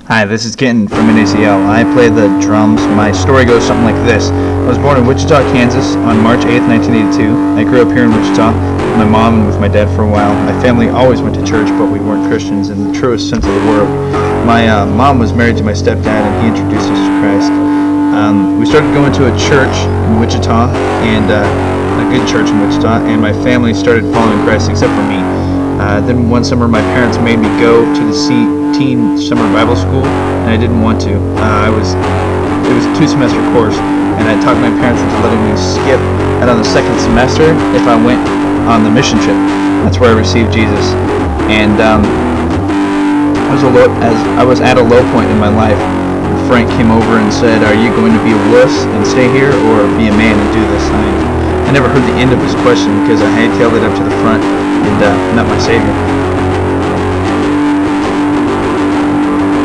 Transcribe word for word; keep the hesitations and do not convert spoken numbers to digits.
Hi, this is Kenton from N A C L. I play the drums. My story goes something like this. I was born in Wichita, Kansas on March eighth, nineteen eighty-two. I grew up here in Wichita with my mom and with my dad for a while. My family always went to church, but we weren't Christians in the truest sense of the word. My uh, mom was married to my stepdad, and he introduced us to Christ. Um, we started going to a church in Wichita, and uh, a good church in Wichita, and my family started following Christ except for me. Uh, then one summer my parents made me go to the C- teen summer Bible school, and I didn't want to. Uh, I was it was a two semester course, and I talked my parents into letting me skip out on the second semester if I went on the mission trip. That's where I received Jesus. And um, I was a low, as I was at a low point in my life. Frank came over and said, "Are you going to be a wuss and stay here, or be a man and do this?" I, I never heard the end of his question because I hightailed it up to the front and uh, met my Savior.